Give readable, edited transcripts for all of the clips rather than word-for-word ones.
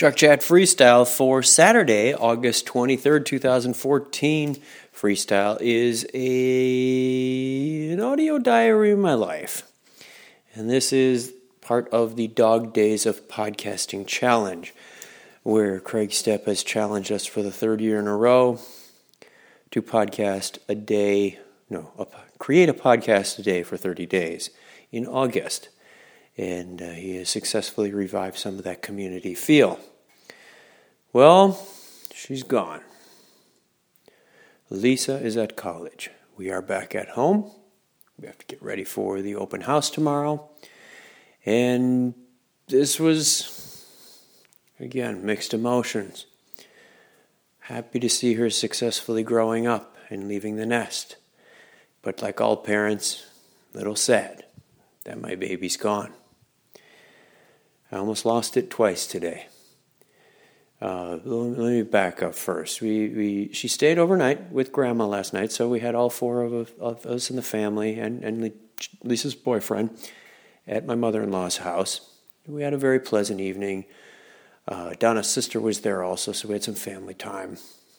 Truck Chat Freestyle for Saturday, August 23rd, 2014. Freestyle is an audio diary of my life. And this is part of the Dog Days of Podcasting Challenge, where Craig Stepp has challenged us for the third year in a row to create a podcast a day for 30 days in August. And he has successfully revived some of that community feel. Well, she's gone. Lisa is at college. We are back at home. We have to get ready for the open house tomorrow. And this was, again, mixed emotions. Happy to see her successfully growing up and leaving the nest. But like all parents, a little sad that my baby's gone. I almost lost it twice today. Let me back up first. She stayed overnight with Grandma last night, so we had all four of us in the family and Lisa's boyfriend at my mother-in-law's house. We had a very pleasant evening. Donna's sister was there also, so we had some family time.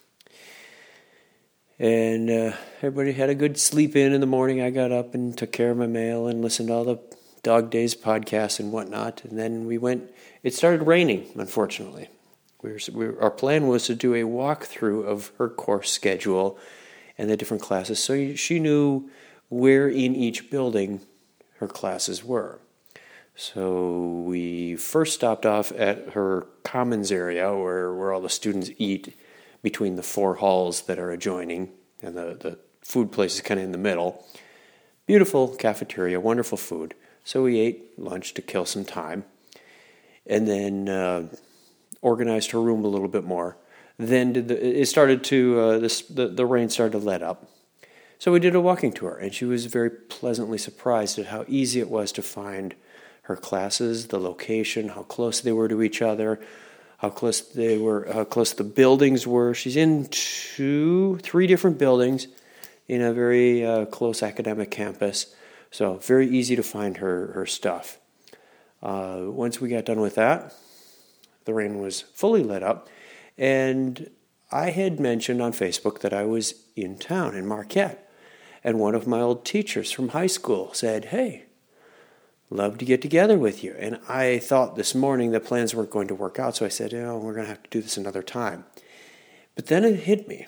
And everybody had a good sleep in the morning. I got up and took care of my mail and listened to all the Dog Days podcasts and whatnot. And then it started raining, unfortunately. Our plan was to do a walkthrough of her course schedule and the different classes, so she knew where in each building her classes were. So we first stopped off at her commons area where all the students eat between the four halls that are adjoining, and the food place is kind of in the middle. Beautiful cafeteria, wonderful food. So we ate lunch to kill some time, and then organized her room a little bit more. Then the rain started to let up. So we did a walking tour, and she was very pleasantly surprised at how easy it was to find her classes, the location, how close they were to each other, how close the buildings were. She's in 3 different buildings in a very close academic campus, so very easy to find her stuff. Once we got done with that, the rain was fully let up, and I had mentioned on Facebook that I was in town in Marquette, and one of my old teachers from high school said, "Hey, love to get together with you." And I thought this morning the plans weren't going to work out, so I said, we're going to have to do this another time. But then it hit me.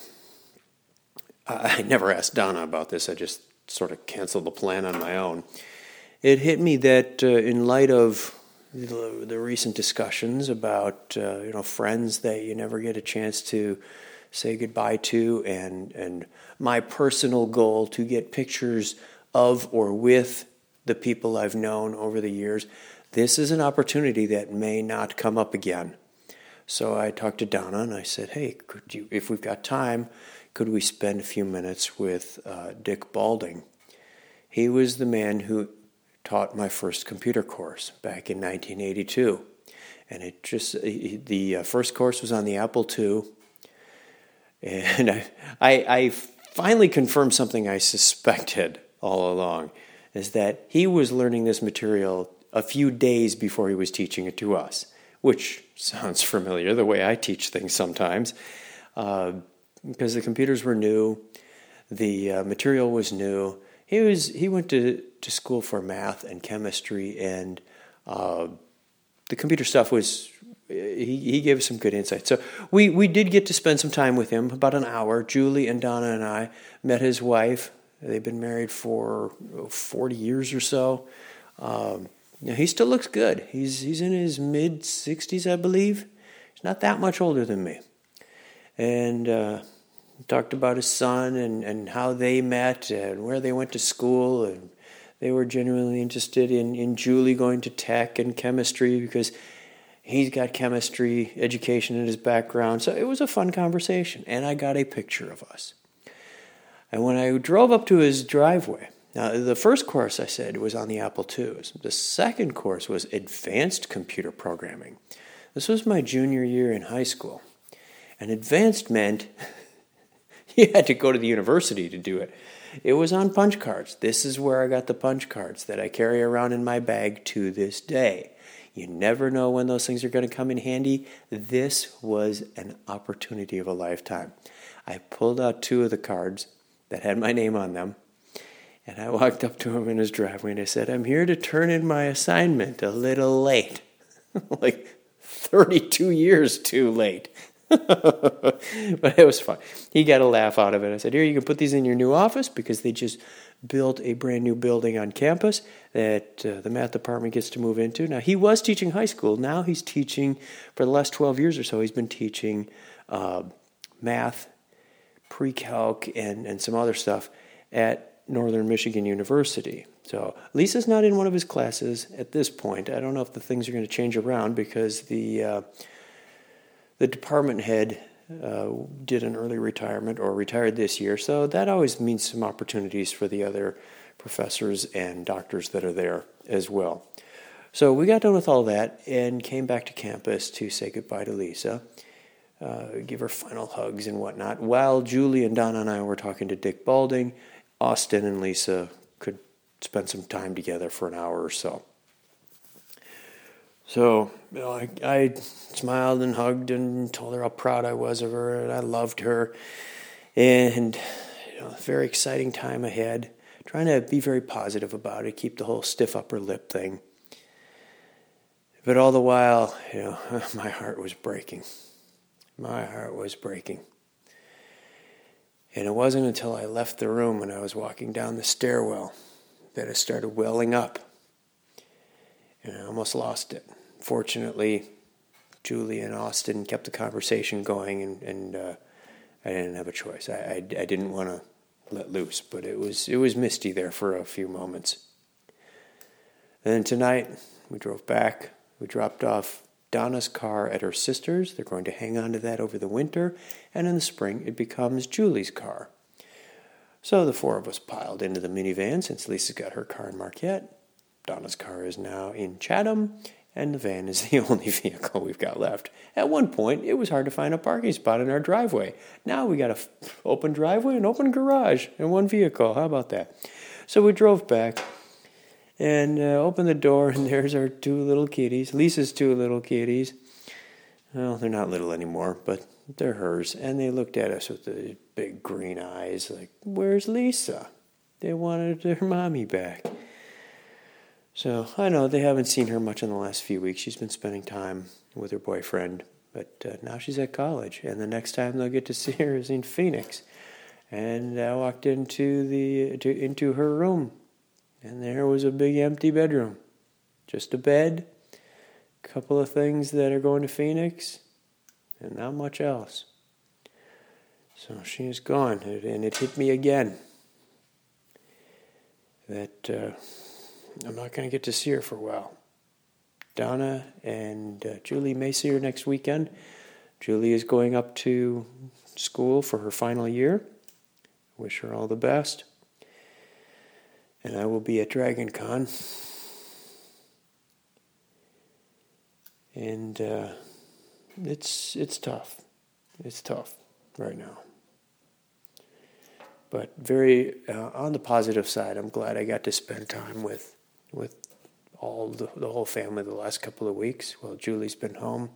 I never asked Donna about this. I just sort of canceled the plan on my own. It hit me that in light of the recent discussions about friends that you never get a chance to say goodbye to, and my personal goal to get pictures of or with the people I've known over the years, this is an opportunity that may not come up again. So I talked to Donna and I said, "Hey, if we've got time, could we spend a few minutes with Dick Balding?" He was the man who taught my first computer course back in 1982. And the first course was on the Apple II. And I finally confirmed something I suspected all along, is that he was learning this material a few days before he was teaching it to us, which sounds familiar, the way I teach things sometimes, because the computers were new, the material was new. He went to school for math and chemistry, and the computer stuff was, he gave us some good insight. So we did get to spend some time with him, about an hour. Julie and Donna and I met his wife. They've been married for 40 years or so. He still looks good. He's in his mid-60s, I believe. He's not that much older than me. And talked about his son and how they met and where they went to school, and they were genuinely interested in Julie going to tech and chemistry because he's got chemistry education in his background. So it was a fun conversation, and I got a picture of us. And when I drove up to his driveway, now the first course I said was on the Apple II. The second course was advanced computer programming. This was my junior year in high school. And advanced meant you had to go to the university to do it. It was on punch cards. This is where I got the punch cards that I carry around in my bag to this day. You never know when those things are going to come in handy. This was an opportunity of a lifetime. I pulled out 2 of the cards that had my name on them, and I walked up to him in his driveway and I said, I'm here to turn in my assignment a little late. Like 32 years too late. But it was fun. He got a laugh out of it. I said, here, you can put these in your new office because they just built a brand new building on campus that the math department gets to move into. Now, he was teaching high school. Now he's teaching, for the last 12 years or so, he's been teaching math, pre-calc, and some other stuff at Northern Michigan University. So Lisa's not in one of his classes at this point. I don't know if the things are going to change around because the department head did an early retirement or retired this year. So that always means some opportunities for the other professors and doctors that are there as well. So we got done with all that and came back to campus to say goodbye to Lisa, give her final hugs and whatnot. While Julie and Donna and I were talking to Dick Balding, Austin and Lisa could spend some time together for an hour or so. So, I smiled and hugged and told her how proud I was of her and I loved her. And, very exciting time ahead. Trying to be very positive about it, keep the whole stiff upper lip thing. But all the while, my heart was breaking. My heart was breaking. And it wasn't until I left the room when I was walking down the stairwell that it started welling up. And I almost lost it. Fortunately, Julie and Austin kept the conversation going, and I didn't have a choice. I didn't want to let loose, but it was misty there for a few moments. And then tonight, we drove back. We dropped off Donna's car at her sister's. They're going to hang on to that over the winter, and in the spring, it becomes Julie's car. So the 4 of us piled into the minivan since Lisa's got her car in Marquette. Donna's car is now in Chatham, and the van is the only vehicle we've got left. At one point, it was hard to find a parking spot in our driveway. Now we got an open driveway and open garage and one vehicle. How about that? So we drove back and opened the door, and there's our 2 little kitties, Lisa's 2 little kitties. Well, they're not little anymore, but they're hers. And they looked at us with the big green eyes like, where's Lisa? They wanted their mommy back. So I know they haven't seen her much in the last few weeks. She's been spending time with her boyfriend, but now she's at college, and the next time they'll get to see her is in Phoenix. And I walked into her room, and there was a big empty bedroom, just a bed, a couple of things that are going to Phoenix, and not much else. So she's gone, and it hit me again that I'm not going to get to see her for a while. Donna and Julie may see her next weekend. Julie is going up to school for her final year. Wish her all the best. And I will be at Dragon Con. And it's tough. It's tough right now. But very on the positive side, I'm glad I got to spend time with all the whole family the last couple of weeks while Julie's been home.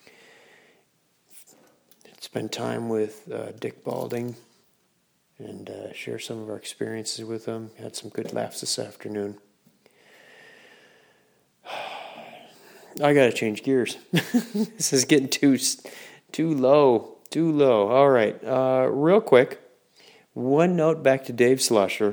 Spend time with Dick Balding and share some of our experiences with him. Had some good laughs this afternoon. I got to change gears. This is getting too low. All right, real quick, one note back to Dave Slusher.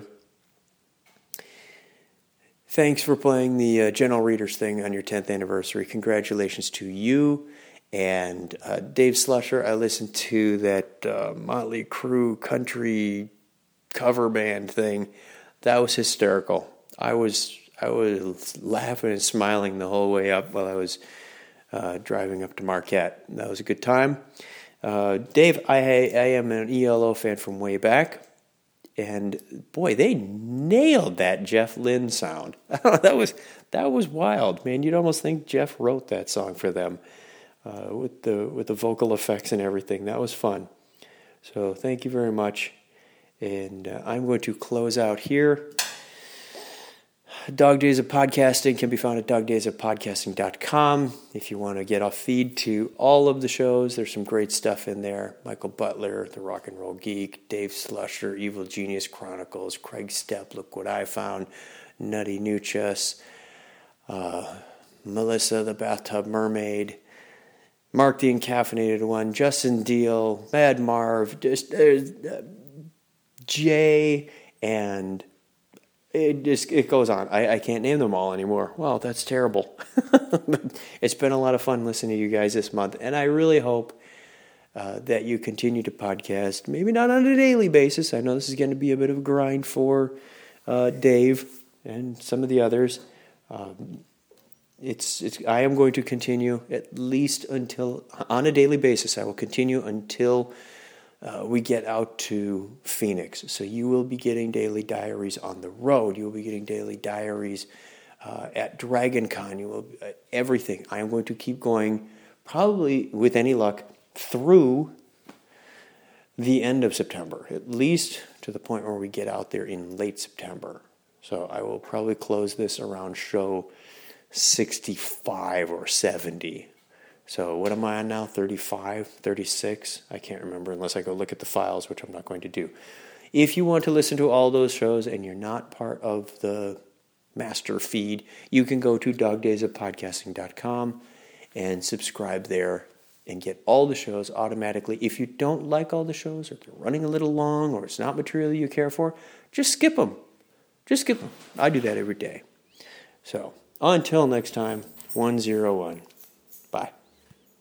Thanks for playing the General Readers thing on your 10th anniversary. Congratulations to you and Dave Slusher. I listened to that Motley Crue country cover band thing. That was hysterical. I was laughing and smiling the whole way up while I was driving up to Marquette. That was a good time. Dave, I am an ELO fan from way back. And boy, they nailed that Jeff Lynne sound. That was wild, man. You'd almost think Jeff wrote that song for them with the vocal effects and everything. That was fun. So thank you very much. And I'm going to close out here. Dog Days of Podcasting can be found at dogdaysofpodcasting.com. If you want to get a feed to all of the shows, there's some great stuff in there. Michael Butler, The Rock and Roll Geek, Dave Slusher, Evil Genius Chronicles, Craig Stepp, Look What I Found, Nutty Nuchus, Melissa the Bathtub Mermaid, Mark the Encaffeinated One, Justin Deal, Mad Marv, Jay, and it goes on. I can't name them all anymore. Well, that's terrible. It's been a lot of fun listening to you guys this month, and I really hope that you continue to podcast. Maybe not on a daily basis. I know this is going to be a bit of a grind for Dave and some of the others. I am going to continue at least until, on a daily basis, I will continue until we get out to Phoenix. So you will be getting daily diaries on the road. You will be getting daily diaries at Dragon Con. You will everything. I am going to keep going, probably with any luck, through the end of September, at least to the point where we get out there in late September. So I will probably close this around show 65 or 70. So what am I on now? 35, 36? I can't remember unless I go look at the files, which I'm not going to do. If you want to listen to all those shows and you're not part of the master feed, you can go to dogdaysofpodcasting.com and subscribe there and get all the shows automatically. If you don't like all the shows, or they're running a little long, or it's not material you care for, just skip them. Just skip them. I do that every day. So until next time, 101. Bye.